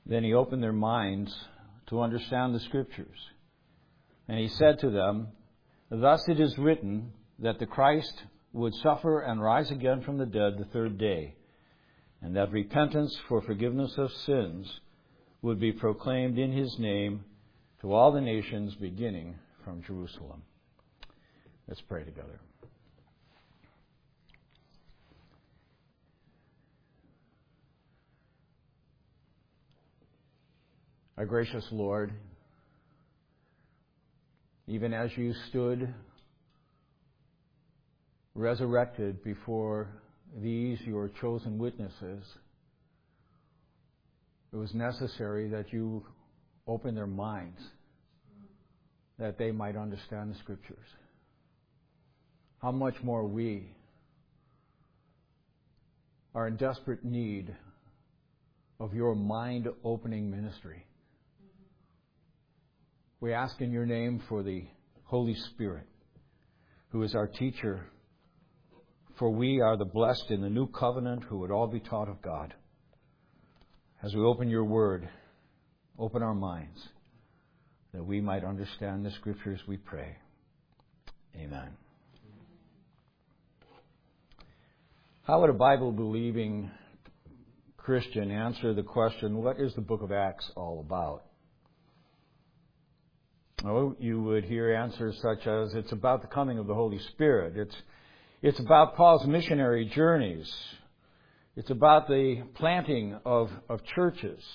Then he opened their minds to understand the Scriptures. And he said to them, "Thus it is written that the Christ would suffer and rise again from the dead the third day, and that repentance for forgiveness of sins would be proclaimed in his name to all the nations, beginning from Jerusalem." Let's pray together. Our gracious Lord, even as you stood resurrected before these, your chosen witnesses, it was necessary that you open their minds that they might understand the Scriptures. How much more we are in desperate need of your mind-opening ministry. We ask in your name for the Holy Spirit, who is our teacher, for we are the blessed in the new covenant who would all be taught of God. As we open your word, open our minds that we might understand the Scriptures, we pray. Amen. How would a Bible-believing Christian answer the question, what is the book of Acts all about? Oh, you would hear answers such as, it's about the coming of the Holy Spirit. It's about Paul's missionary journeys. It's about the planting of churches.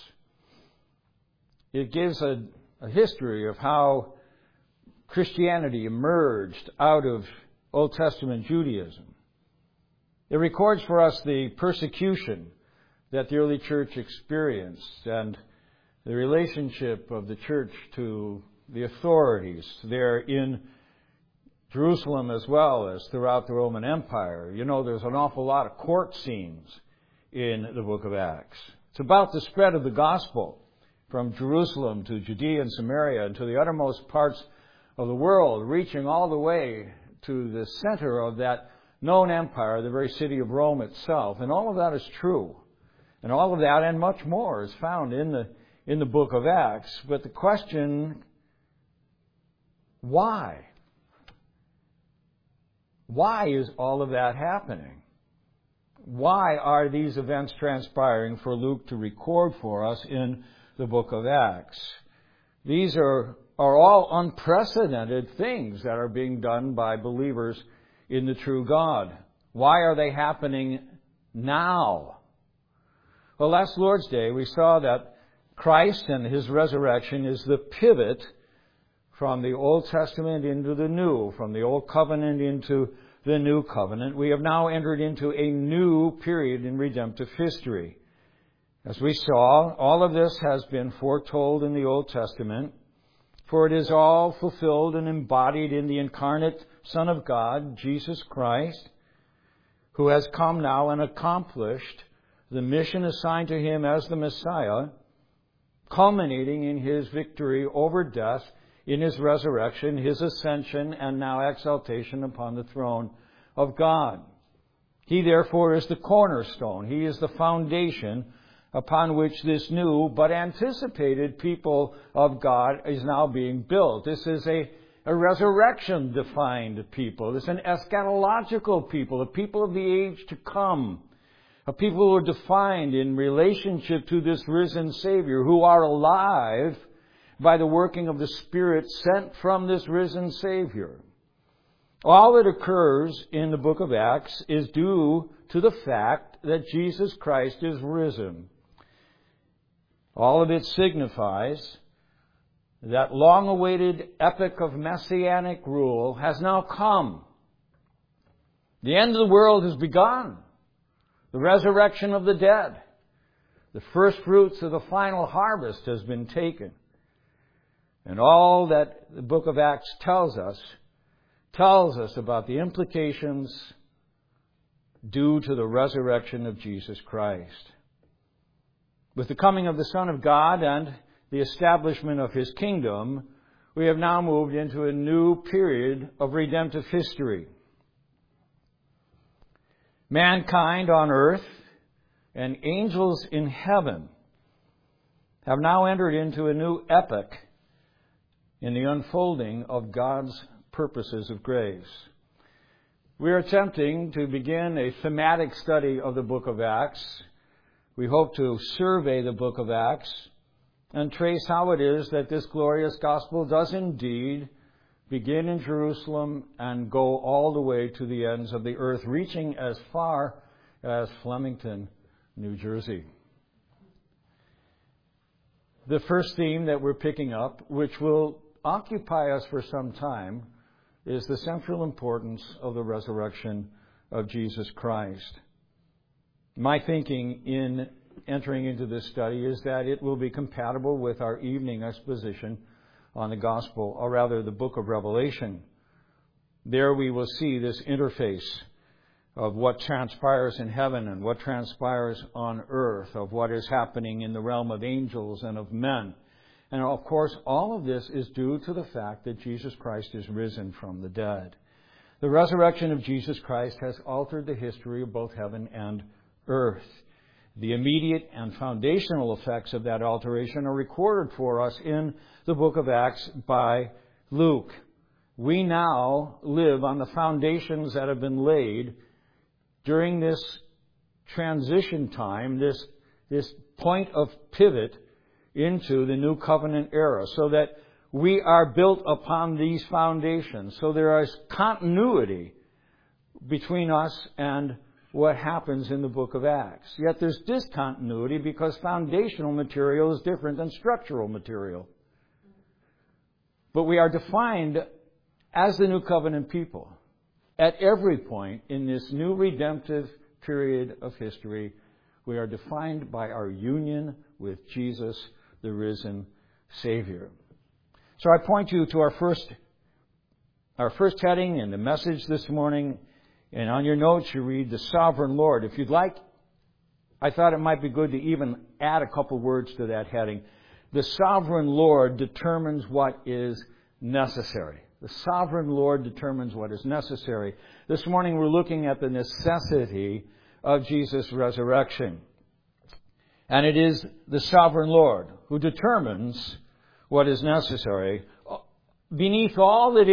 It gives a history of how Christianity emerged out of Old Testament Judaism. It records for us the persecution that the early church experienced and the relationship of the church to the authorities there in Jerusalem as well as throughout the Roman Empire. You know, there's an awful lot of court scenes in the book of Acts. It's about the spread of the gospel from Jerusalem to Judea and Samaria and to the uttermost parts of the world, reaching all the way to the center of that known empire, the very city of Rome itself. And all of that is true. And all of that and much more is found in the book of Acts. But the question, why? Why is all of that happening? Why are these events transpiring for Luke to record for us in the book of Acts? These are all unprecedented things that are being done by believers in the true God. Why are they happening now? Well, last Lord's Day we saw that Christ and His resurrection is the pivot from the Old Testament into the New, from the Old Covenant into the New Covenant. We have now entered into a new period in redemptive history. As we saw, all of this has been foretold in the Old Testament, for it is all fulfilled and embodied in the incarnate Son of God, Jesus Christ, who has come now and accomplished the mission assigned to Him as the Messiah, culminating in His victory over death, in His resurrection, His ascension, and now exaltation upon the throne of God. He therefore is the cornerstone. He is the foundation upon which this new but anticipated people of God is now being built. This is a resurrection-defined people. This is an eschatological people, a people of the age to come, a people who are defined in relationship to this risen Savior, who are alive by the working of the Spirit sent from this risen Savior. All that occurs in the book of Acts is due to the fact that Jesus Christ is risen. All of it signifies that long-awaited epoch of messianic rule has now come. The end of the world has begun. The resurrection of the dead. The first fruits of the final harvest has been taken. And all that the book of Acts tells us about the implications due to the resurrection of Jesus Christ. With the coming of the Son of God and the establishment of His kingdom, we have now moved into a new period of redemptive history. Mankind on earth and angels in heaven have now entered into a new epoch in the unfolding of God's purposes of grace. We are attempting to begin a thematic study of the book of Acts. We hope to survey the book of Acts and trace how it is that this glorious gospel does indeed begin in Jerusalem and go all the way to the ends of the earth, reaching as far as Flemington, New Jersey. The first theme that we're picking up, which will occupy us for some time, is the central importance of the resurrection of Jesus Christ. My thinking in entering into this study is that it will be compatible with our evening exposition on the gospel, or rather the book of Revelation. There we will see this interface of what transpires in heaven and what transpires on earth, of what is happening in the realm of angels and of men. And of course, all of this is due to the fact that Jesus Christ is risen from the dead. The resurrection of Jesus Christ has altered the history of both heaven and earth. The immediate and foundational effects of that alteration are recorded for us in the book of Acts by Luke. We now live on the foundations that have been laid during this transition time, this point of pivot into the new covenant era, so that we are built upon these foundations. So there is continuity between us and what happens in the book of Acts. Yet there's discontinuity because foundational material is different than structural material. But we are defined as the new covenant people at every point in this new redemptive period of history. We are defined by our union with Jesus, the risen Savior. So I point you to our first heading in the message this morning. And on your notes, you read the sovereign Lord. If you'd like, I thought it might be good to even add a couple words to that heading. The sovereign Lord determines what is necessary. The sovereign Lord determines what is necessary. This morning we're looking at the necessity of Jesus' resurrection. And it is the sovereign Lord who determines what is necessary beneath all that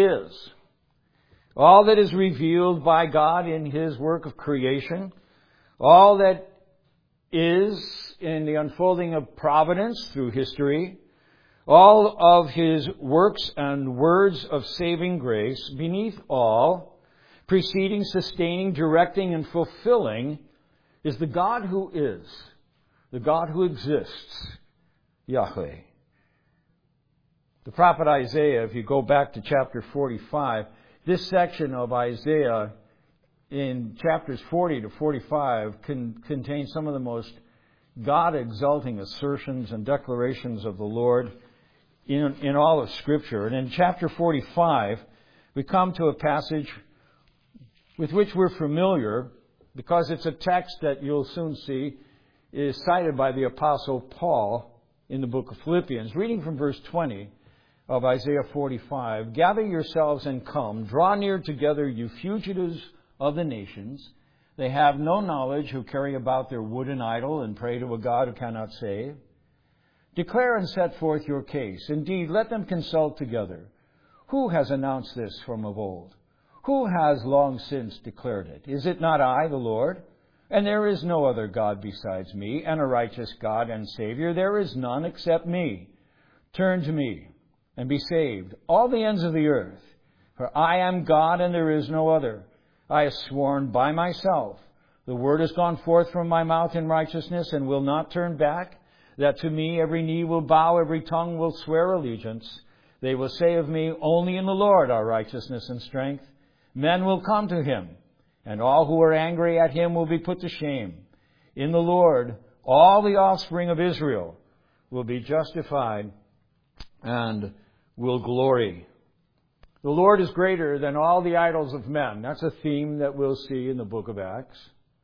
is revealed by God in His work of creation, all that is in the unfolding of providence through history, all of His works and words of saving grace, beneath all, preceding, sustaining, directing, and fulfilling, is the God who is, the God who exists, Yahweh. The prophet Isaiah, if you go back to chapter 45, this section of Isaiah in chapters 40 to 45 contains some of the most God-exalting assertions and declarations of the Lord in all of Scripture. And in chapter 45, we come to a passage with which we're familiar because it's a text that you'll soon see is cited by the Apostle Paul in the book of Philippians. Reading from verse 20 of Isaiah 45, "Gather yourselves and come, draw near together, you fugitives of the nations. They have no knowledge who carry about their wooden idol and pray to a God who cannot save. Declare and set forth your case. Indeed, let them consult together. Who has announced this from of old? Who has long since declared it? Is it not I, the Lord? And there is no other God besides me, and a righteous God and Savior. There is none except me. Turn to me and be saved, all the ends of the earth. For I am God and there is no other. I have sworn by myself. The word has gone forth from my mouth in righteousness and will not turn back, that to me every knee will bow, every tongue will swear allegiance. They will say of me, only in the Lord are righteousness and strength. Men will come to Him, and all who are angry at Him will be put to shame. In the Lord, all the offspring of Israel will be justified and will glory. The Lord is greater than all the idols of men. That's a theme that we'll see in the book of Acts.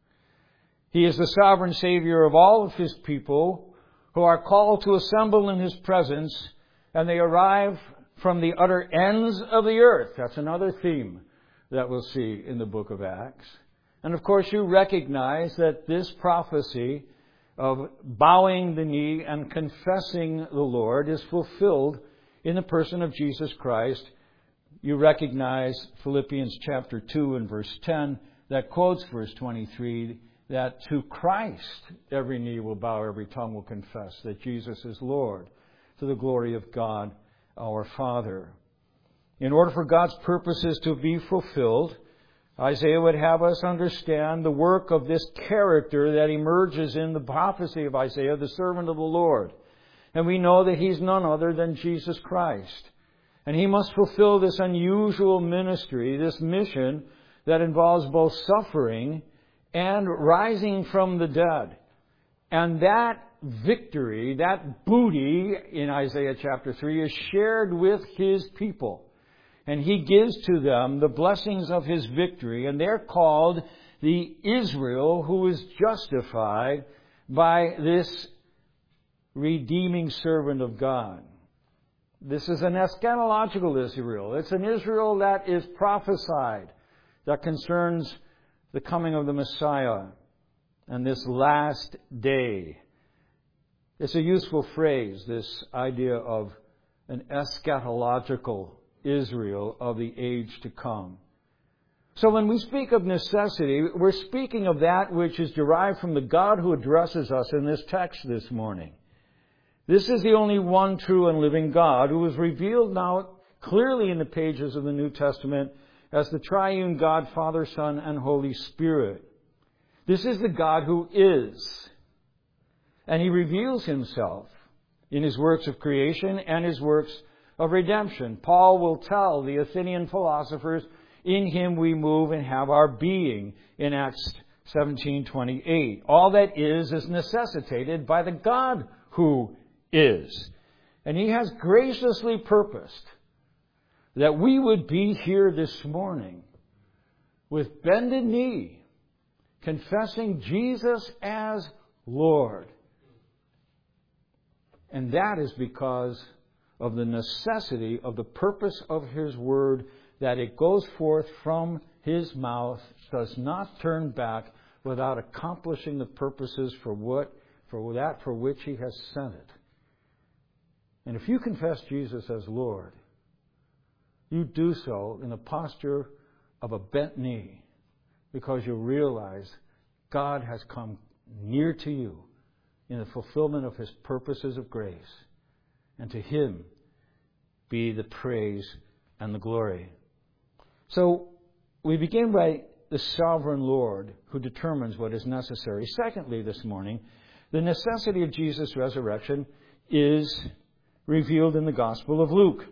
He is the sovereign Savior of all of His people who are called to assemble in His presence, and they arrive from the utter ends of the earth. That's another theme that we'll see in the book of Acts. And of course, you recognize that this prophecy of bowing the knee and confessing the Lord is fulfilled in the person of Jesus Christ. You recognize Philippians chapter 2 and verse 10 that quotes verse 23, that to Christ every knee will bow, every tongue will confess that Jesus is Lord, to the glory of God our Father. In order for God's purposes to be fulfilled, Isaiah would have us understand the work of this character that emerges in the prophecy of Isaiah, the servant of the Lord. And we know that He's none other than Jesus Christ. And He must fulfill this unusual ministry, this mission that involves both suffering and rising from the dead. And that victory, that booty in Isaiah chapter 3 is shared with His people. And He gives to them the blessings of His victory. And they're called the Israel who is justified by this redeeming servant of God. This is an eschatological Israel. It's an Israel that is prophesied, that concerns the coming of the Messiah and this last day. It's a useful phrase, this idea of an eschatological Israel of the age to come. So when we speak of necessity, we're speaking of that which is derived from the God who addresses us in this text this morning. This is the only one true and living God who is revealed now clearly in the pages of the New Testament as the triune God, Father, Son, and Holy Spirit. This is the God who is. And He reveals Himself in His works of creation and His works of redemption. Paul will tell the Athenian philosophers, in Him we move and have our being, in Acts 17:28. All that is necessitated by the God who is. And He has graciously purposed that we would be here this morning with bended knee, confessing Jesus as Lord. And that is because of the necessity of the purpose of His Word, that it goes forth from His mouth, does not turn back without accomplishing the purposes for which He has sent it. And if you confess Jesus as Lord, you do so in a posture of a bent knee, because you realize God has come near to you in the fulfillment of His purposes of grace. And to Him be the praise and the glory. So we begin by the sovereign Lord who determines what is necessary. Secondly, this morning, the necessity of Jesus' resurrection is revealed in the Gospel of Luke.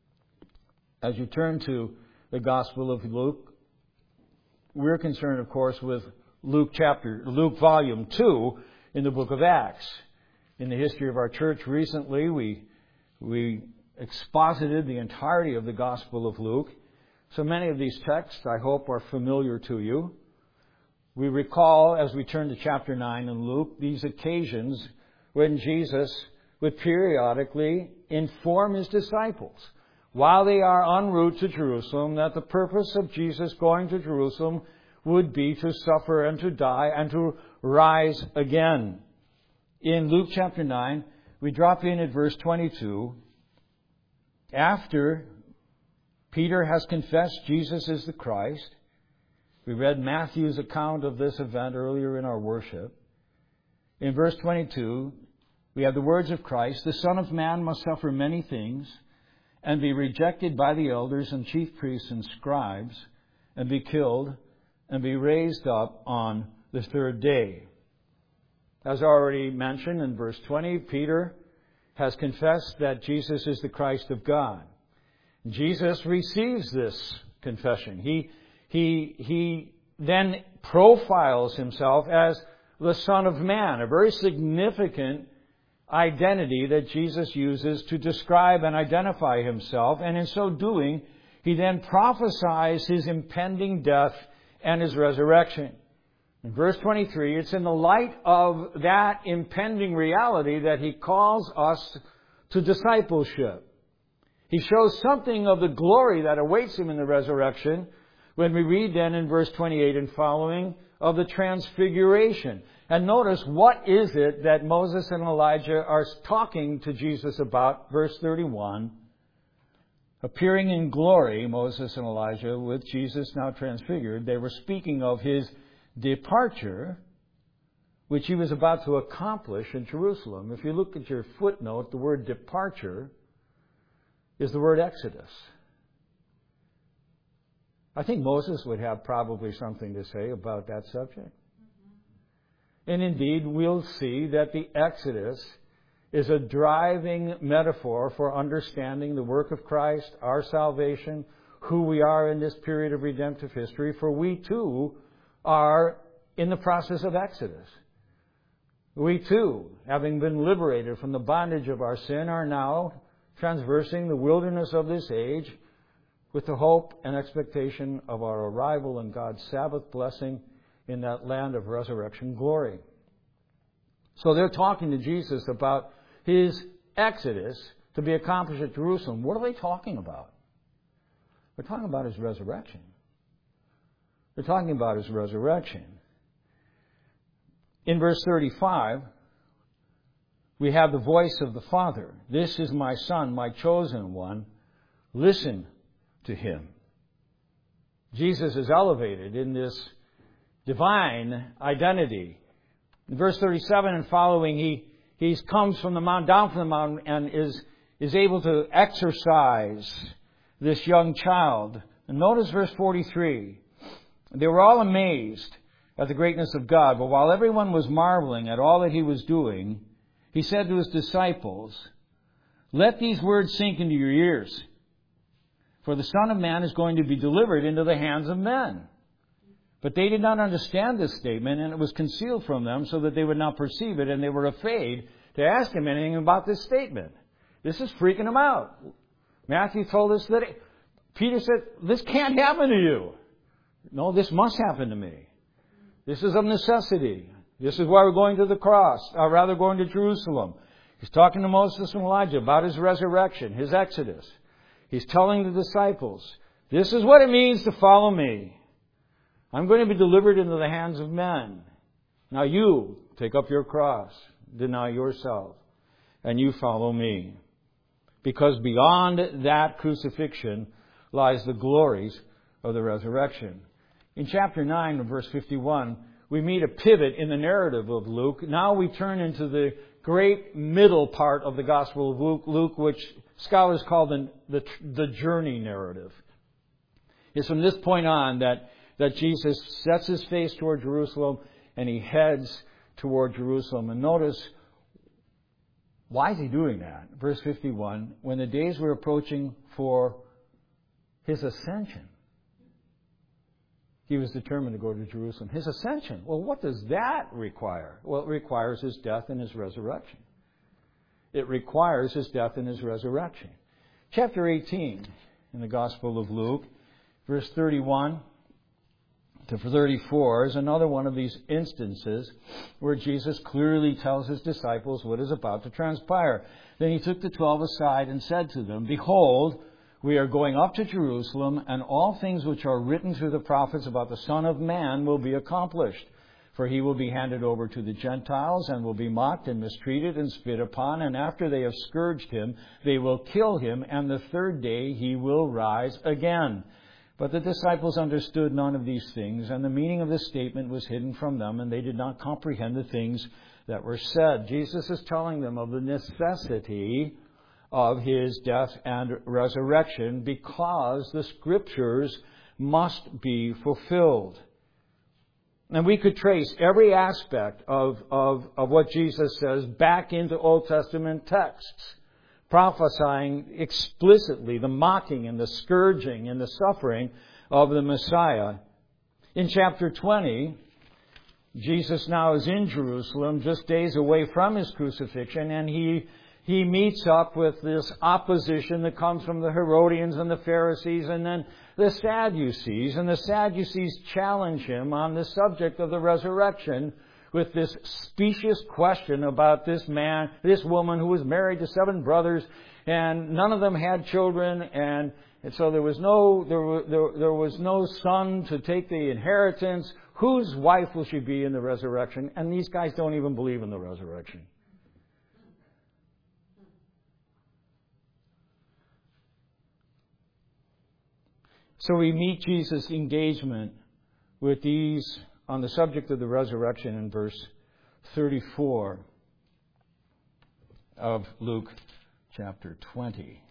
As you turn to the Gospel of Luke, we're concerned, of course, with Luke volume 2 in the book of Acts. In the history of our church recently, we exposited the entirety of the Gospel of Luke. So many of these texts, I hope, are familiar to you. We recall, as we turn to chapter 9 in Luke, these occasions when Jesus would periodically inform His disciples, while they are en route to Jerusalem, that the purpose of Jesus going to Jerusalem would be to suffer and to die and to rise again. In Luke chapter 9, we drop in at verse 22. After Peter has confessed Jesus is the Christ, we read Matthew's account of this event earlier in our worship. In verse 22, we have the words of Christ, "The Son of Man must suffer many things, and be rejected by the elders and chief priests and scribes, and be killed, and be raised up on the third day." As already mentioned in verse 20, Peter has confessed that Jesus is the Christ of God. Jesus receives this confession. He then profiles Himself as the Son of Man, a very significant identity that Jesus uses to describe and identify Himself. And in so doing, He then prophesies His impending death and His resurrection. In verse 23, it's in the light of that impending reality that He calls us to discipleship. He shows something of the glory that awaits Him in the resurrection when we read then in verse 28 and following of the transfiguration. And notice, what is it that Moses and Elijah are talking to Jesus about? Verse 31. Appearing in glory, Moses and Elijah, with Jesus now transfigured, they were speaking of His departure, which He was about to accomplish in Jerusalem. If you look at your footnote, the word departure is the word Exodus. I think Moses would have probably something to say about that subject. And indeed, we'll see that the Exodus is a driving metaphor for understanding the work of Christ, our salvation, who we are in this period of redemptive history, for we too are in the process of Exodus. We too, having been liberated from the bondage of our sin, are now traversing the wilderness of this age with the hope and expectation of our arrival in God's Sabbath blessing in that land of resurrection glory. So they're talking to Jesus about His Exodus to be accomplished at Jerusalem. What are they talking about? They're talking about His resurrection. They're talking about His resurrection. In verse 35, we have the voice of the Father. This is my Son, my chosen one. Listen to Him. Jesus is elevated in this divine identity. In verse 37 and following, he comes from the mountain, down from the mountain, and is able to exercise this young child. And notice verse 43. They were all amazed at the greatness of God, but while everyone was marveling at all that He was doing, He said to His disciples, "Let these words sink into your ears, for the Son of Man is going to be delivered into the hands of men." But they did not understand this statement, and it was concealed from them so that they would not perceive it, and they were afraid to ask Him anything about this statement. This is freaking them out. Matthew told us that Peter said, "This can't happen to you." No, this must happen to me. This is of necessity. This is why we're going to the cross, or rather going to Jerusalem. He's talking to Moses and Elijah about His resurrection, His Exodus. He's telling the disciples, this is what it means to follow me. I'm going to be delivered into the hands of men. Now you take up your cross, deny yourself, and you follow me. Because beyond that crucifixion lies the glories of the resurrection. In chapter 9, verse 51, we meet a pivot in the narrative of Luke. Now we turn into the great middle part of the Gospel of Luke, which scholars call the journey narrative. It's from this point on that Jesus sets His face toward Jerusalem and He heads toward Jerusalem. And notice, why is He doing that? Verse 51, when the days were approaching for His ascension, He was determined to go to Jerusalem. His ascension. Well, what does that require? Well, it requires His death and His resurrection. It requires His death and His resurrection. Chapter 18 in the Gospel of Luke, verse 31 to 34 is another one of these instances where Jesus clearly tells His disciples what is about to transpire. Then He took the 12 aside and said to them, "Behold, we are going up to Jerusalem, and all things which are written through the prophets about the Son of Man will be accomplished. For He will be handed over to the Gentiles, and will be mocked and mistreated and spit upon, and after they have scourged Him, they will kill Him, and the third day He will rise again." But the disciples understood none of these things, and the meaning of this statement was hidden from them, and they did not comprehend the things that were said. Jesus is telling them of the necessity of His death and resurrection because the Scriptures must be fulfilled. And we could trace every aspect of what Jesus says back into Old Testament texts, prophesying explicitly the mocking and the scourging and the suffering of the Messiah. In chapter 20, Jesus now is in Jerusalem, just days away from His crucifixion, and he meets up with this opposition that comes from the Herodians and the Pharisees and then the Sadducees. And the Sadducees challenge Him on the subject of the resurrection with this specious question about this woman who was married to 7 brothers, and none of them had children, And so there was no son to take the inheritance. Whose wife will she be in the resurrection? And these guys don't even believe in the resurrection. So we meet Jesus' engagement with these on the subject of the resurrection in verse 34 of Luke chapter 20.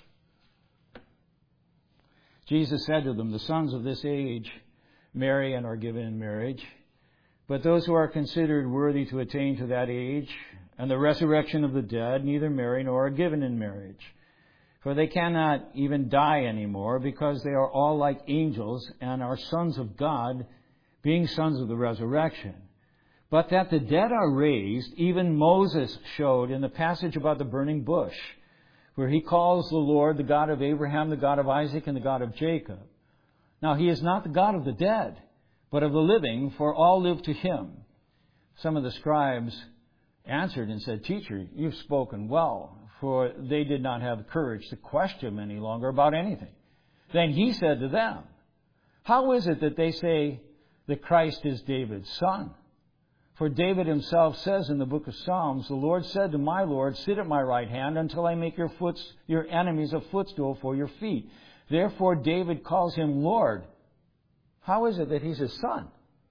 Jesus said to them, "The sons of this age marry and are given in marriage, but those who are considered worthy to attain to that age and the resurrection of the dead neither marry nor are given in marriage. For they cannot even die anymore, because they are all like angels and are sons of God, being sons of the resurrection. But that the dead are raised, even Moses showed in the passage about the burning bush, where he calls the Lord the God of Abraham, the God of Isaac, and the God of Jacob. Now he is not the God of the dead, but of the living, for all live to him." Some of the scribes answered and said, "Teacher, you've spoken well," for they did not have courage to question him any longer about anything. Then he said to them, "How is it that they say that Christ is David's son? For David himself says in the book of Psalms, 'The Lord said to my Lord, sit at my right hand until I make your enemies a footstool for your feet.' Therefore David calls him Lord." How is it that he's his son?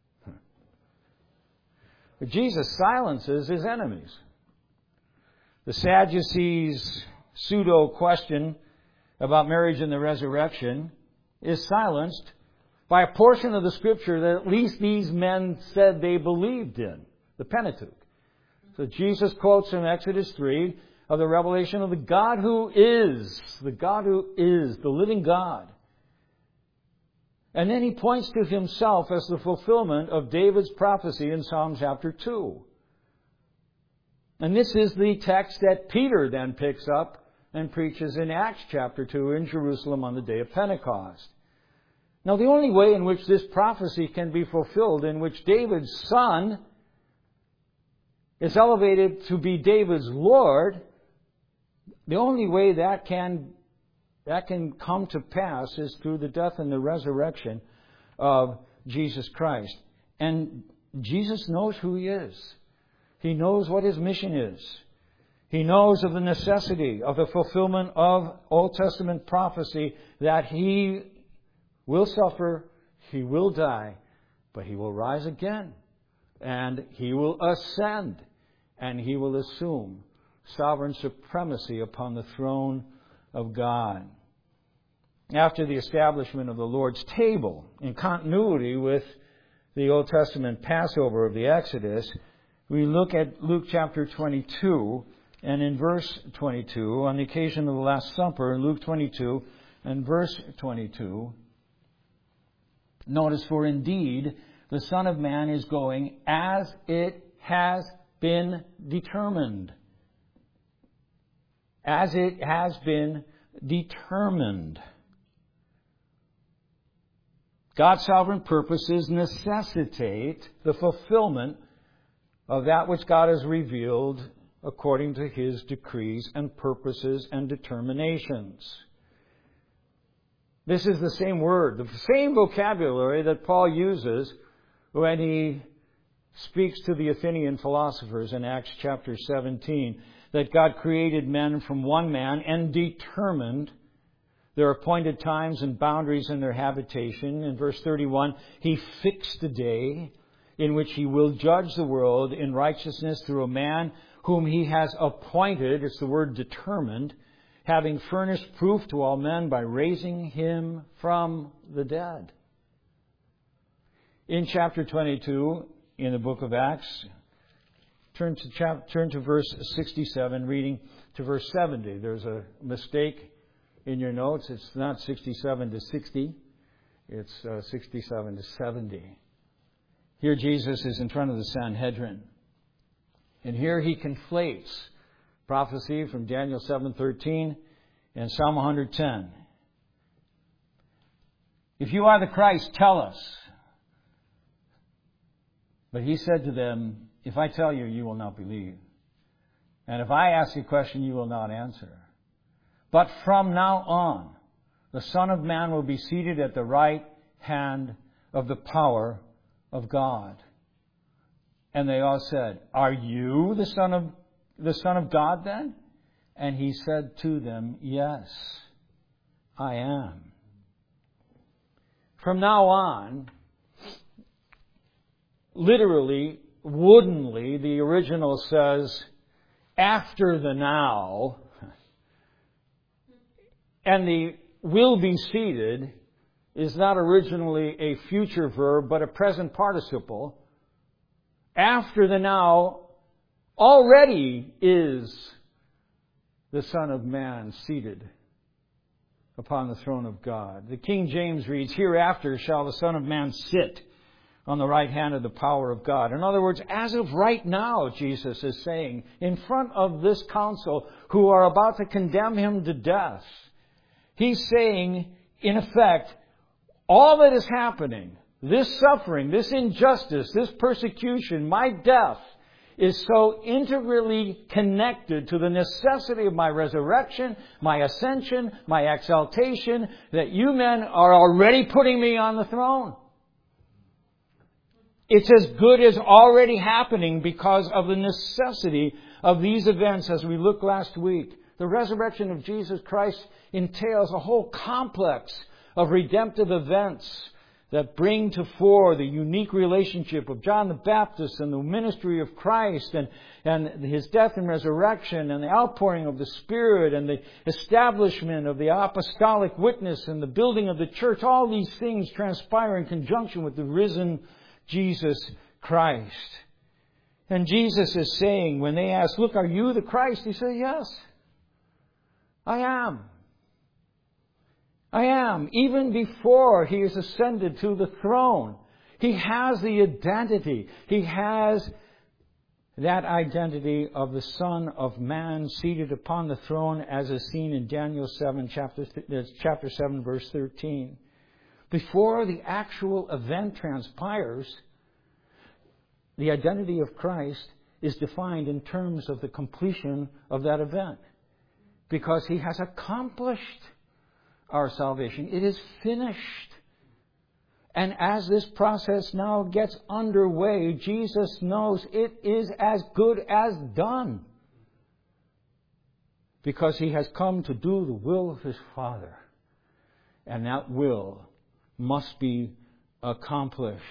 But Jesus silences his enemies. The Sadducees' pseudo-question about marriage and the resurrection is silenced by a portion of the Scripture that at least these men said they believed in, the Pentateuch. So Jesus quotes from Exodus 3 of the revelation of the God who is, the living God. And then he points to himself as the fulfillment of David's prophecy in Psalm chapter 2. And this is the text that Peter then picks up and preaches in Acts chapter 2 in Jerusalem on the day of Pentecost. Now, the only way in which this prophecy can be fulfilled, in which David's son is elevated to be David's Lord, the only way that can come to pass is through the death and the resurrection of Jesus Christ. And Jesus knows who he is. He knows what his mission is. He knows of the necessity of the fulfillment of Old Testament prophecy that he will suffer, he will die, but he will rise again, and he will ascend, and he will assume sovereign supremacy upon the throne of God. After the establishment of the Lord's table, in continuity with the Old Testament Passover of the Exodus, we look at Luke chapter 22, and in verse 22, on the occasion of the Last Supper, in Luke 22 and verse 22, notice, "For indeed the Son of Man is going as it has been determined." As it has been determined. God's sovereign purposes necessitate the fulfillment of that which God has revealed according to his decrees and purposes and determinations. This is the same word, the same vocabulary that Paul uses when he speaks to the Athenian philosophers in Acts chapter 17, that God created men from one man and determined their appointed times and boundaries in their habitation. In verse 31, he fixed a day in which he will judge the world in righteousness through a man whom he has appointed, it's the word determined, having furnished proof to all men by raising him from the dead. In chapter 22, in the book of Acts, turn to verse 67, reading to verse 70. There's a mistake in your notes. It's not 67 to 60. It's 67 to 70. Here Jesus is in front of the Sanhedrin. And here he conflates prophecy from Daniel 7:13 and Psalm 110. "If you are the Christ, tell us." But he said to them, "If I tell you, you will not believe. And if I ask a question, you will not answer. But from now on, the Son of Man will be seated at the right hand of the power of God. And they all said, Are you the Son of God then? And he said to them, Yes, I am. From now on, literally, woodenly, the original says, after the now, and the will be seated is not originally a future verb, but a present participle. After the now already is the Son of Man seated upon the throne of God. The King James reads, Hereafter shall the Son of Man sit on the right hand of the power of God. In other words, as of right now, Jesus is saying, in front of this council who are about to condemn him to death, he's saying, in effect, all that is happening, this suffering, this injustice, this persecution, my death, is so integrally connected to the necessity of my resurrection, my ascension, my exaltation, that you men are already putting me on the throne. It's as good as already happening because of the necessity of these events as we looked last week. The resurrection of Jesus Christ entails a whole complex of redemptive events that bring to fore the unique relationship of John the Baptist and the ministry of Christ and his death and resurrection and the outpouring of the Spirit and the establishment of the apostolic witness and the building of the church. All these things transpire in conjunction with the risen Jesus Christ. And Jesus is saying, when they ask, look, are you the Christ? He says, yes, I am. I am. Even before he is ascended to the throne, he has the identity. He has that identity of the Son of Man seated upon the throne, as is seen in Daniel 7, chapter 7, verse 13. Before the actual event transpires, the identity of Christ is defined in terms of the completion of that event. Because he has accomplished our salvation. It is finished. And as this process now gets underway, Jesus knows it is as good as done. Because he has come to do the will of his Father. And that will must be accomplished.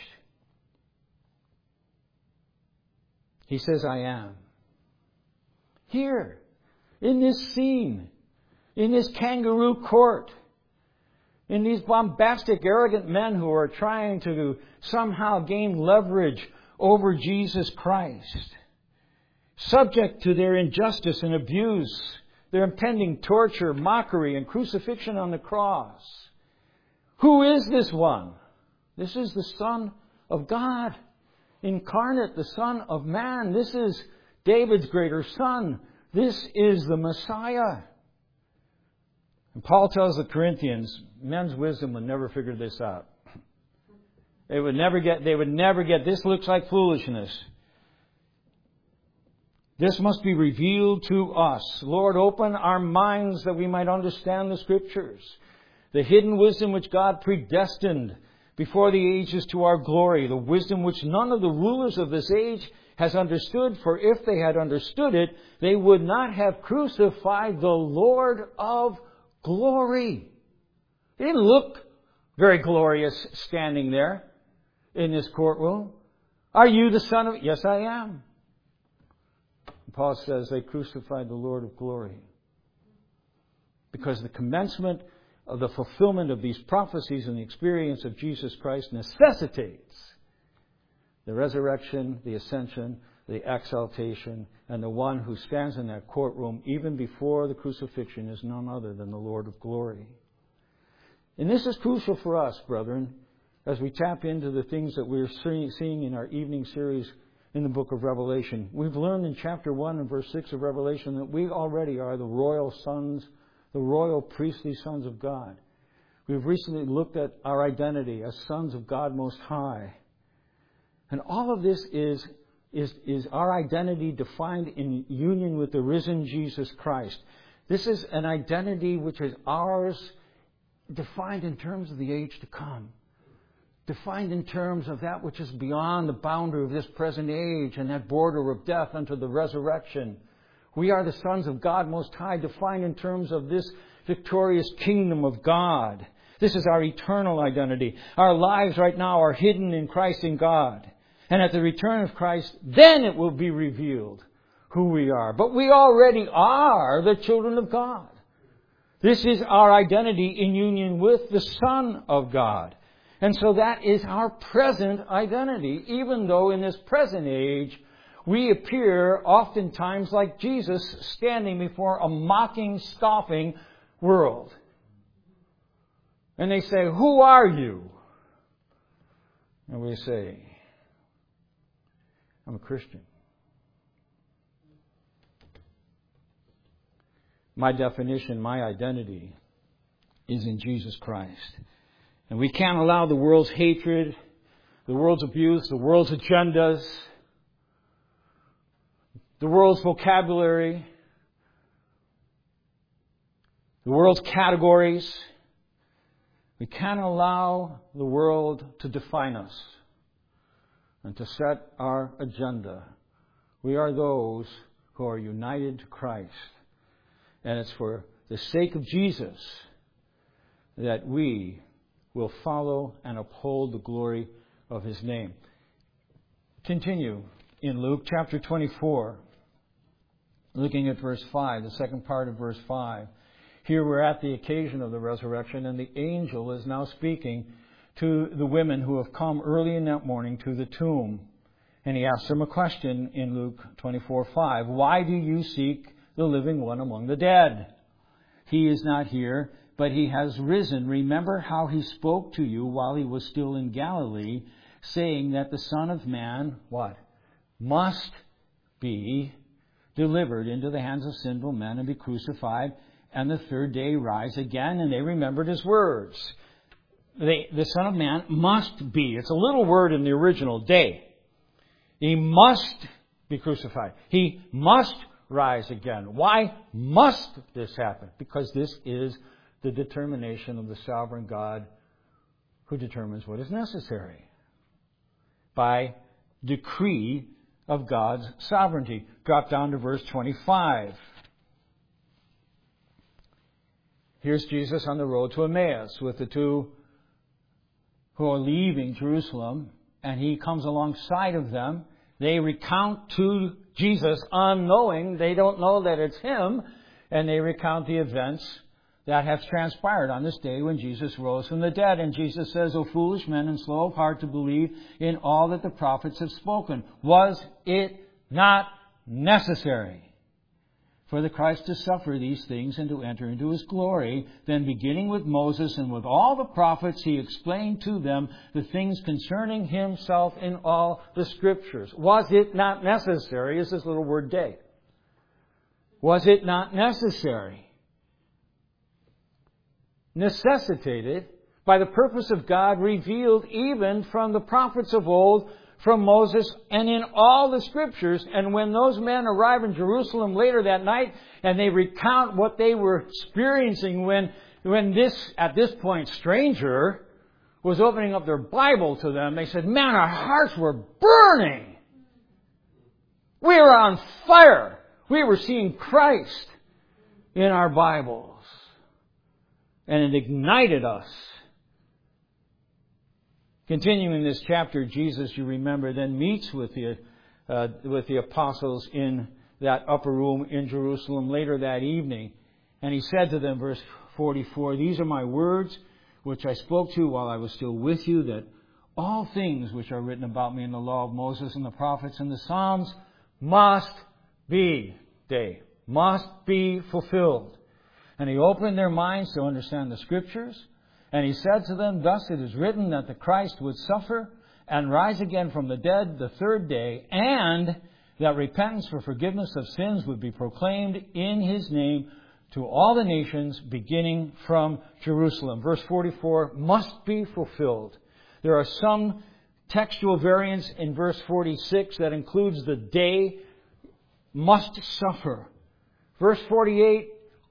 He says, I am. Here, in this scene, in this kangaroo court, in these bombastic, arrogant men who are trying to somehow gain leverage over Jesus Christ, subject to their injustice and abuse, their impending torture, mockery, and crucifixion on the cross. Who is this one? This is the Son of God, incarnate, the Son of Man. This is David's greater son. This is the Messiah. And Paul tells the Corinthians, men's wisdom would never figure this out. They would never get, this looks like foolishness. This must be revealed to us. Lord, open our minds that we might understand the Scriptures. The hidden wisdom which God predestined before the ages to our glory. The wisdom which none of the rulers of this age has understood. For if they had understood it, they would not have crucified the Lord of glory. He didn't look very glorious standing there in this courtroom. Are you the Son of... Yes, I am. Paul says they crucified the Lord of glory. Because the commencement of the fulfillment of these prophecies and the experience of Jesus Christ necessitates the resurrection, the ascension, the exaltation, and the one who stands in that courtroom even before the crucifixion is none other than the Lord of glory. And this is crucial for us, brethren, as we tap into the things that we're seeing in our evening series in the book of Revelation. We've learned in chapter 1 and verse 6 of Revelation that we already are the royal sons, the royal priestly sons of God. We've recently looked at our identity as sons of God Most High. And all of this is our identity defined in union with the risen Jesus Christ. This is an identity which is ours defined in terms of the age to come. Defined in terms of that which is beyond the boundary of this present age and that border of death unto the resurrection. We are the sons of God Most High, defined in terms of this victorious kingdom of God. This is our eternal identity. Our lives right now are hidden in Christ in God. And at the return of Christ, then it will be revealed who we are. But we already are the children of God. This is our identity in union with the Son of God. And so that is our present identity, even though in this present age we appear oftentimes like Jesus standing before a mocking, scoffing world. And they say, "Who are you?" And we say, "I'm a Christian." My definition, my identity is in Jesus Christ. And we can't allow the world's hatred, the world's abuse, the world's agendas, the world's vocabulary, the world's categories. We can't allow the world to define us and to set our agenda. We are those who are united to Christ. And it's for the sake of Jesus that we will follow and uphold the glory of His name. Continue in Luke chapter 24, looking at verse 5, the second part of verse 5. Here we're at the occasion of the resurrection, and the angel is now speaking to the women who have come early in that morning to the tomb. And he asks them a question in Luke 24:5. "Why do you seek the living one among the dead? He is not here, but He has risen. Remember how He spoke to you while He was still in Galilee, saying that the Son of Man," what? "Must be delivered into the hands of sinful men and be crucified, and the third day rise again." And they remembered His words. The Son of Man must be. It's a little word in the original, day. He must be crucified. He must rise again. Why must this happen? Because this is the determination of the sovereign God who determines what is necessary by decree of God's sovereignty. Drop down to verse 25. Here's Jesus on the road to Emmaus with the two who are leaving Jerusalem, and He comes alongside of them. They recount to Jesus, unknowing, they don't know that it's Him, and they recount the events that have transpired on this day when Jesus rose from the dead. And Jesus says, "O foolish men and slow of heart to believe in all that the prophets have spoken. Was it not necessary for the Christ to suffer these things and to enter into His glory? Then beginning with Moses and with all the prophets, He explained to them the things concerning Himself in all the Scriptures." Was it not necessary? Is this little word day. Was it not necessary? Necessitated by the purpose of God revealed even from the prophets of old, from Moses, and in all the Scriptures. And when those men arrive in Jerusalem later that night and they recount what they were experiencing when this, at this point, stranger was opening up their Bible to them, they said, "Man, our hearts were burning. We were on fire. We were seeing Christ in our Bibles. And it ignited us." Continuing this chapter, Jesus, you remember, then meets with the apostles in that upper room in Jerusalem later that evening. And He said to them, verse 44, "These are my words which I spoke to you while I was still with you, that all things which are written about me in the law of Moses and the prophets and the Psalms must be," must be fulfilled. And He opened their minds to understand the Scriptures. And He said to them, "Thus it is written that the Christ would suffer and rise again from the dead the third day, and that repentance for forgiveness of sins would be proclaimed in His name to all the nations, beginning from Jerusalem." Verse 44 must be fulfilled. There are some textual variants in verse 46 that includes the day must suffer. Verse 48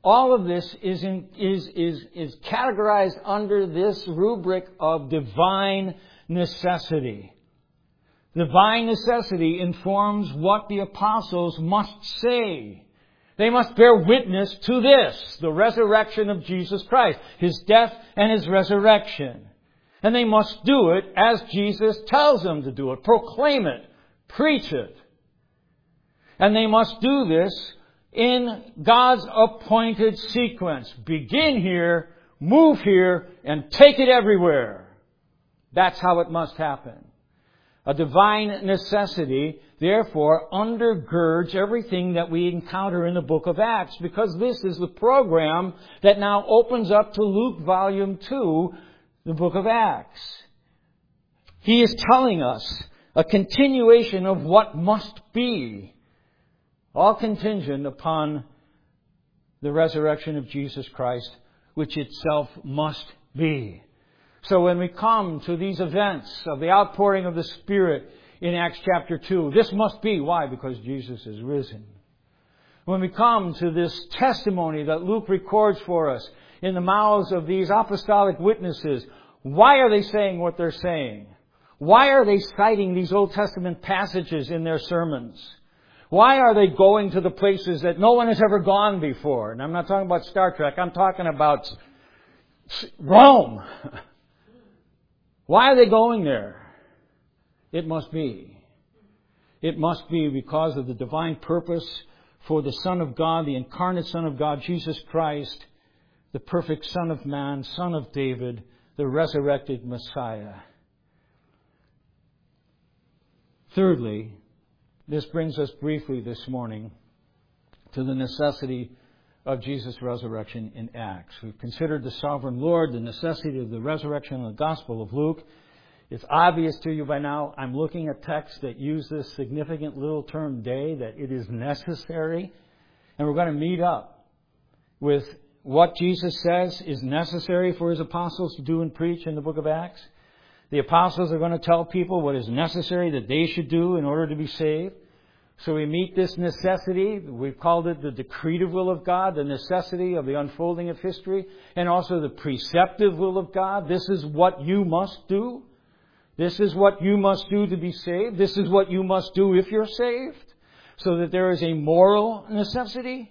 all of this is categorized under this rubric of divine necessity. Divine necessity informs what the apostles must say. They must bear witness to this, the resurrection of Jesus Christ, His death and His resurrection. And they must do it as Jesus tells them to do it. Proclaim it. Preach it. And they must do this in God's appointed sequence. Begin here, move here, and take it everywhere. That's how it must happen. A divine necessity, therefore, undergirds everything that we encounter in the book of Acts, because this is the program that now opens up to Luke volume 2, the book of Acts. He is telling us a continuation of what must be, all contingent upon the resurrection of Jesus Christ, which itself must be. So when we come to these events of the outpouring of the Spirit in Acts chapter 2, this must be. Why? Because Jesus is risen. When we come to this testimony that Luke records for us in the mouths of these apostolic witnesses, why are they saying what they're saying? Why are they citing these Old Testament passages in their sermons? Why are they going to the places that no one has ever gone before? And I'm not talking about Star Trek. I'm talking about Rome. Why are they going there? It must be. It must be because of the divine purpose for the Son of God, the incarnate Son of God, Jesus Christ, the perfect Son of Man, Son of David, the resurrected Messiah. Thirdly, this brings us briefly this morning to the necessity of Jesus' resurrection in Acts. We've considered the sovereign Lord, the necessity of the resurrection in the Gospel of Luke. It's obvious to you by now, I'm looking at texts that use this significant little term day, that it is necessary. And we're going to meet up with what Jesus says is necessary for His apostles to do and preach in the book of Acts. The apostles are going to tell people what is necessary that they should do in order to be saved. So we meet this necessity. We've called it the decretive will of God, the necessity of the unfolding of history, and also the preceptive will of God. This is what you must do. This is what you must do to be saved. This is what you must do if you're saved. So that there is a moral necessity.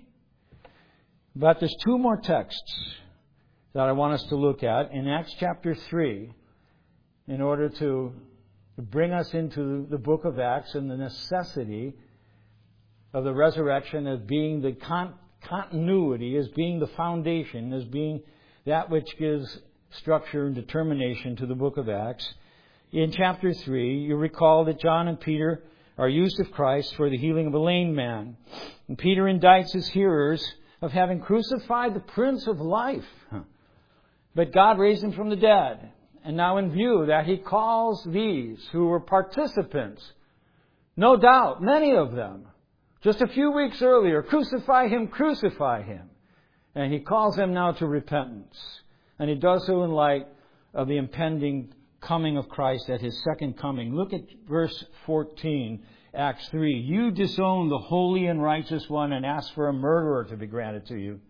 But there's two more texts that I want us to look at in Acts chapter 3 in order to bring us into the book of Acts and the necessity of the resurrection as being the continuity, as being the foundation, as being that which gives structure and determination to the book of Acts. In chapter 3, you recall that John and Peter are used of Christ for the healing of a lame man. And Peter indicts his hearers of having crucified the Prince of Life. But God raised him from the dead. And now in view that he calls these who were participants, no doubt, many of them, just a few weeks earlier, crucify him, crucify him. And he calls them now to repentance. And he does so in light of the impending coming of Christ at His second coming. Look at verse 14, Acts 3. You disown the holy and righteous one and ask for a murderer to be granted to you.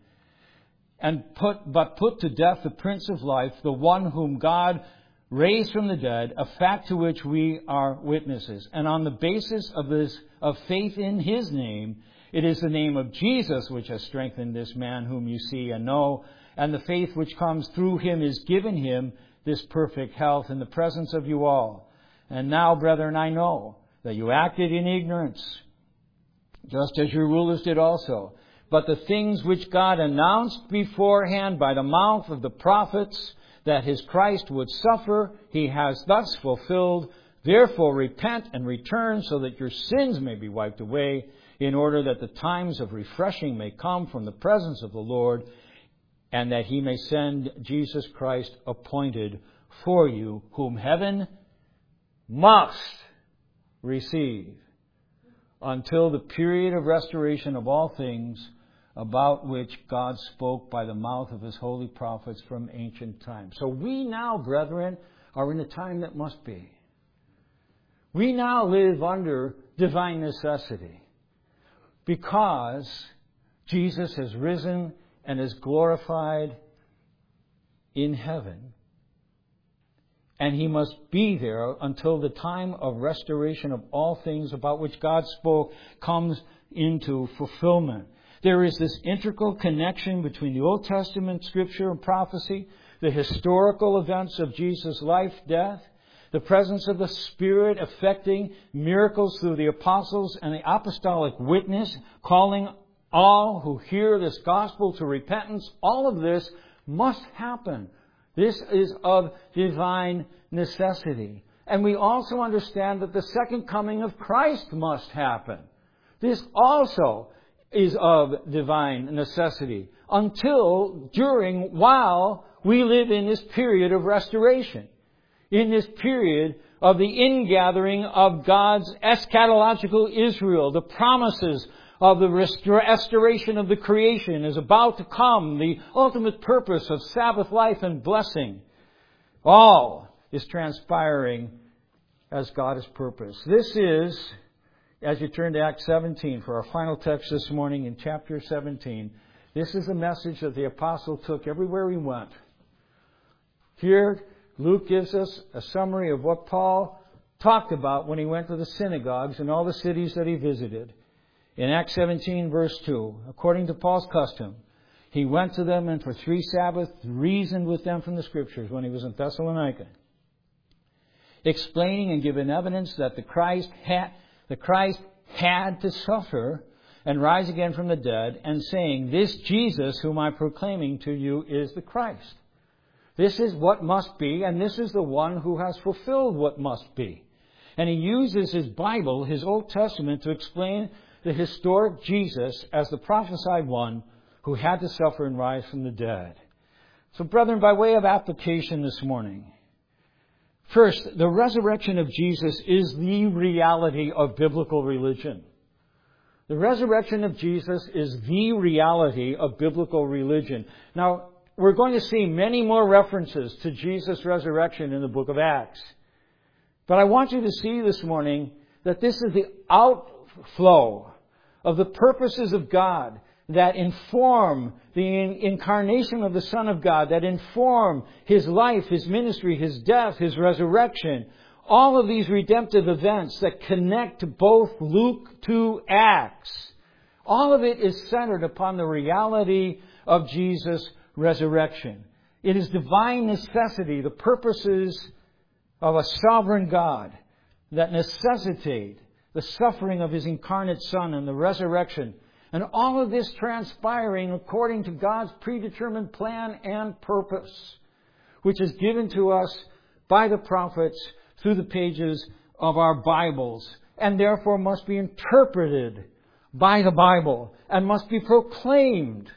But put to death the Prince of Life, the one whom God raised from the dead, a fact to which we are witnesses. And on the basis of faith in His name, it is the name of Jesus which has strengthened this man whom you see and know. And the faith which comes through Him is given Him this perfect health in the presence of you all. And now, brethren, I know that you acted in ignorance, just as your rulers did also. But the things which God announced beforehand by the mouth of the prophets, that His Christ would suffer, He has thus fulfilled. Therefore repent and return, so that your sins may be wiped away, in order that the times of refreshing may come from the presence of the Lord, and that He may send Jesus Christ appointed for you, whom heaven must receive, until the period of restoration of all things, about which God spoke by the mouth of His holy prophets from ancient times. So we now, brethren, are in a time that must be. We now live under divine necessity because Jesus has risen and is glorified in heaven. And He must be there until the time of restoration of all things about which God spoke comes into fulfillment. There is this integral connection between the Old Testament Scripture and prophecy, the historical events of Jesus' life, death, the presence of the Spirit affecting miracles through the apostles and the apostolic witness, calling all who hear this gospel to repentance. All of this must happen. This is of divine necessity. And we also understand that the second coming of Christ must happen. This also is of divine necessity while we live in this period of restoration, in this period of the ingathering of God's eschatological Israel. The promises of the restoration of the creation is about to come, the ultimate purpose of Sabbath life and blessing. All is transpiring as God has purposed. This is, as you turn to Acts 17 for our final text this morning in chapter 17, this is the message that the apostle took everywhere he went. Here, Luke gives us a summary of what Paul talked about when he went to the synagogues in all the cities that he visited. In Acts 17, verse 2, according to Paul's custom, he went to them and for 3 Sabbaths reasoned with them from the Scriptures when he was in Thessalonica, explaining and giving evidence that the Christ had to suffer and rise again from the dead, and saying, "This Jesus whom I'm proclaiming to you is the Christ." This is what must be, and this is the one who has fulfilled what must be. And he uses his Bible, his Old Testament, to explain the historic Jesus as the prophesied one who had to suffer and rise from the dead. So, brethren, by way of application this morning, first, the resurrection of Jesus is the reality of biblical religion. The resurrection of Jesus is the reality of biblical religion. Now, we're going to see many more references to Jesus' resurrection in the book of Acts. But I want you to see this morning that this is the outflow of the purposes of God that inform the incarnation of the Son of God, that inform His life, His ministry, His death, His resurrection. All of these redemptive events that connect both Luke to Acts. All of it is centered upon the reality of Jesus' resurrection. It is divine necessity, the purposes of a sovereign God that necessitate the suffering of His incarnate Son and the resurrection. And all of this transpiring according to God's predetermined plan and purpose, which is given to us by the prophets through the pages of our Bibles, and therefore must be interpreted by the Bible and must be proclaimed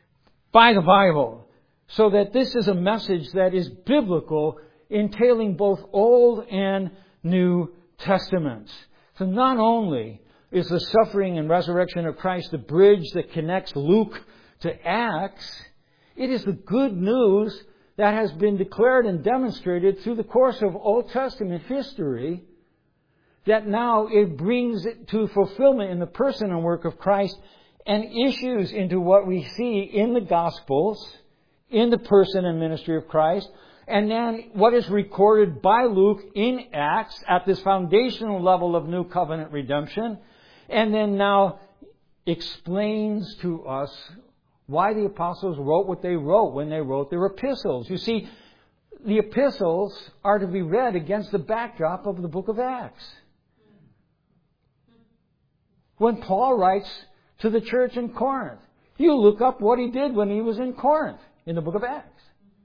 by the Bible, so that this is a message that is biblical, entailing both Old and New Testaments. So not only is the suffering and resurrection of Christ the bridge that connects Luke to Acts, it is the good news that has been declared and demonstrated through the course of Old Testament history, that now it brings it to fulfillment in the person and work of Christ and issues into what we see in the Gospels, in the person and ministry of Christ, and then what is recorded by Luke in Acts at this foundational level of New Covenant redemption, and then now explains to us why the apostles wrote what they wrote when they wrote their epistles. You see, the epistles are to be read against the backdrop of the book of Acts. When Paul writes to the church in Corinth, you look up what he did when he was in Corinth in the book of Acts.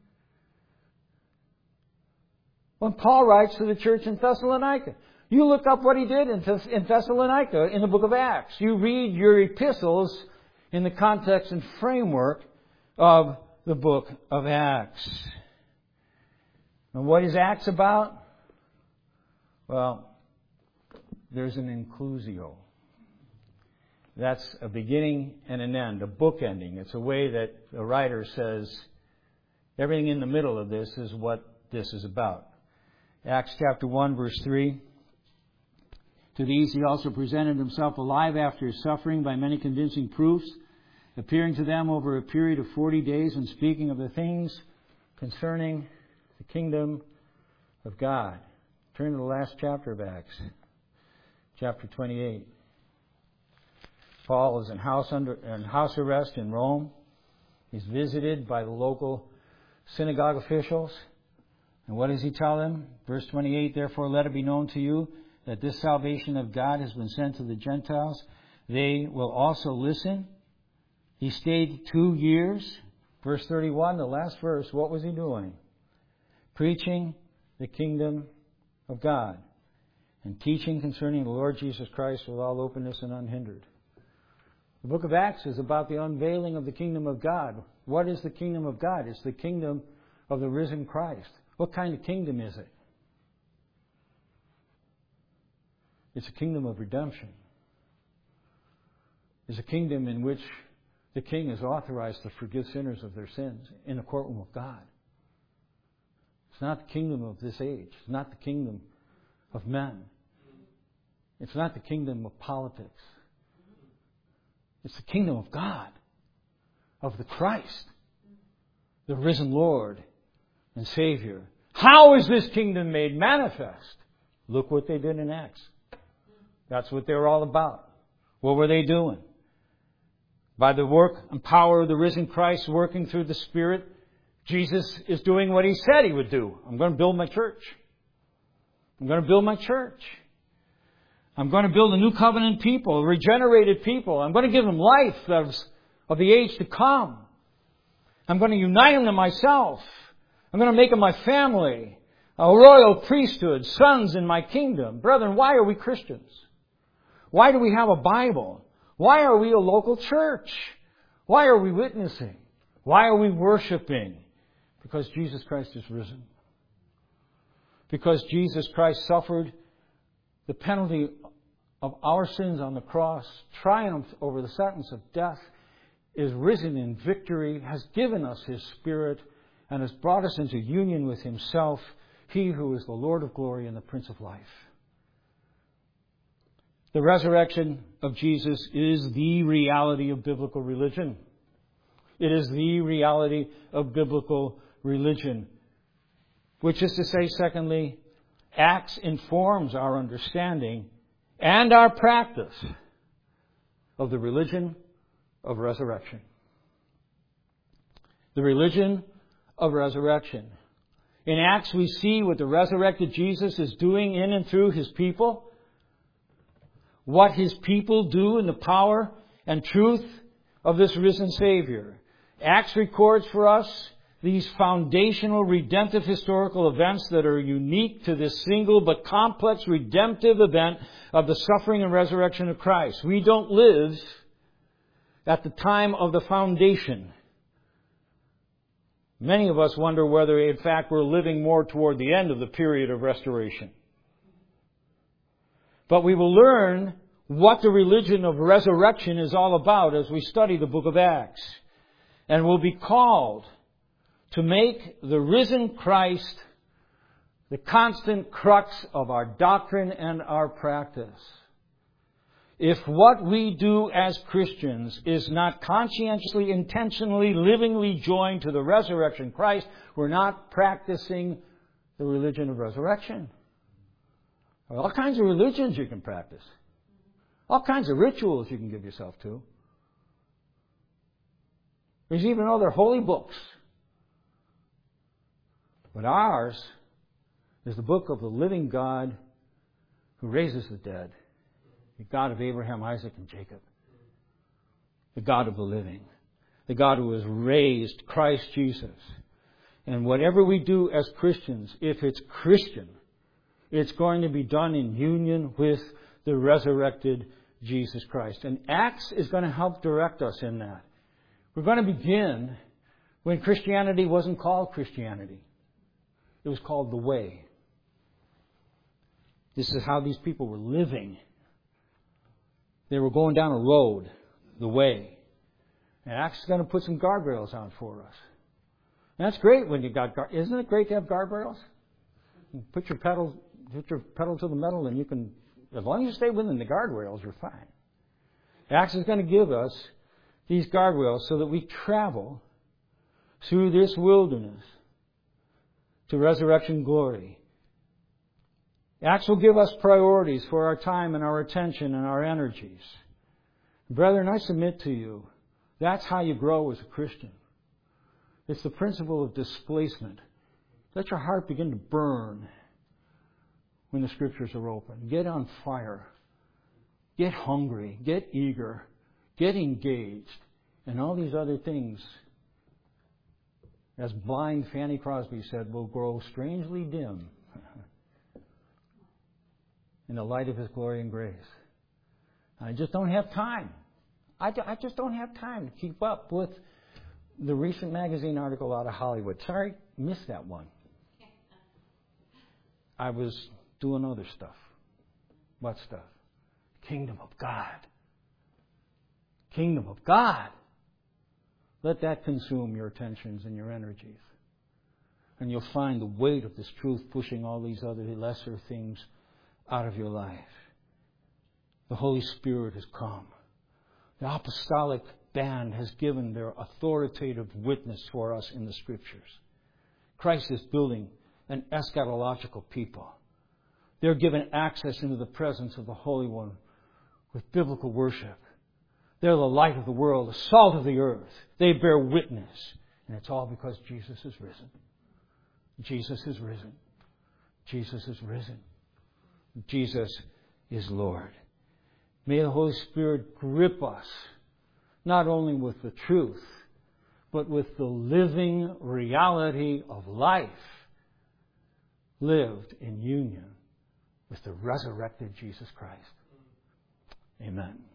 When Paul writes to the church in Thessalonica, you look up what he did in Thessalonica in the book of Acts. You read your epistles in the context and framework of the book of Acts. And what is Acts about? Well, there's an inclusio. That's a beginning and an end, a bookending. It's a way that the writer says everything in the middle of this is what this is about. Acts chapter 1, verse 3. To these he also presented himself alive after his suffering by many convincing proofs, appearing to them over a period of 40 days and speaking of the things concerning the kingdom of God. Turn to the last chapter of Acts, chapter 28. Paul is in house arrest in Rome. He's visited by the local synagogue officials. And what does he tell them? Verse 28, therefore let it be known to you that this salvation of God has been sent to the Gentiles. They will also listen. He stayed 2 years. Verse 31, the last verse, what was he doing? Preaching the kingdom of God and teaching concerning the Lord Jesus Christ with all openness and unhindered. The book of Acts is about the unveiling of the kingdom of God. What is the kingdom of God? It's the kingdom of the risen Christ. What kind of kingdom is it? It's a kingdom of redemption. It's a kingdom in which the king is authorized to forgive sinners of their sins in the courtroom of God. It's not the kingdom of this age. It's not the kingdom of men. It's not the kingdom of politics. It's the kingdom of God, of the Christ, the risen Lord and Savior. How is this kingdom made manifest? Look what they did in Acts. That's what they were all about. What were they doing? By the work and power of the risen Christ working through the Spirit, Jesus is doing what He said He would do. I'm going to build my church. I'm going to build my church. I'm going to build a new covenant people, a regenerated people. I'm going to give them life of the age to come. I'm going to unite them to myself. I'm going to make them my family, a royal priesthood, sons in my kingdom. Brethren, why are we Christians? Why do we have a Bible? Why are we a local church? Why are we witnessing? Why are we worshiping? Because Jesus Christ is risen. Because Jesus Christ suffered the penalty of our sins on the cross, triumphed over the sentence of death, is risen in victory, has given us His Spirit, and has brought us into union with Himself, He who is the Lord of glory and the Prince of life. The resurrection of Jesus is the reality of biblical religion. It is the reality of biblical religion. Which is to say, secondly, Acts informs our understanding and our practice of the religion of resurrection. The religion of resurrection. In Acts we see what the resurrected Jesus is doing in and through His people. What His people do in the power and truth of this risen Savior. Acts records for us these foundational redemptive historical events that are unique to this single but complex redemptive event of the suffering and resurrection of Christ. We don't live at the time of the foundation. Many of us wonder whether, in fact, we're living more toward the end of the period of restoration. But we will learn what the religion of resurrection is all about as we study the book of Acts. And we'll be called to make the risen Christ the constant crux of our doctrine and our practice. If what we do as Christians is not conscientiously, intentionally, livingly joined to the resurrection Christ, we're not practicing the religion of resurrection. There are all kinds of religions you can practice. All kinds of rituals you can give yourself to. There's even other holy books. But ours is the book of the living God who raises the dead. The God of Abraham, Isaac, and Jacob. The God of the living. The God who has raised Christ Jesus. And whatever we do as Christians, if it's Christian, it's going to be done in union with the resurrected Jesus Christ. And Acts is going to help direct us in that. We're going to begin when Christianity wasn't called Christianity. It was called the Way. This is how these people were living. They were going down a road, the Way. And Acts is going to put some guardrails on for us. And that's great when you got isn't it great to have guardrails? You put your pedal to the metal and you can, as long as you stay within the guardrails, you're fine. Acts is going to give us these guardrails so that we travel through this wilderness to resurrection glory. Acts will give us priorities for our time and our attention and our energies. Brethren, I submit to you, that's how you grow as a Christian. It's the principle of displacement. Let your heart begin to burn when the Scriptures are open. Get on fire. Get hungry. Get eager. Get engaged. And all these other things, as blind Fanny Crosby said, will grow strangely dim in the light of His glory and grace. I just don't have time. I just don't have time to keep up with the recent magazine article out of Hollywood. Sorry, missed that one. I was doing other stuff. What stuff? Kingdom of God. Kingdom of God. Let that consume your attentions and your energies. And you'll find the weight of this truth pushing all these other lesser things out of your life. The Holy Spirit has come. The apostolic band has given their authoritative witness for us in the Scriptures. Christ is building an eschatological people. They're given access into the presence of the Holy One with biblical worship. They're the light of the world, the salt of the earth. They bear witness. And it's all because Jesus is risen. Jesus is risen. Jesus is risen. Jesus is Lord. May the Holy Spirit grip us, not only with the truth, but with the living reality of life lived in union with the resurrected Jesus Christ. Amen.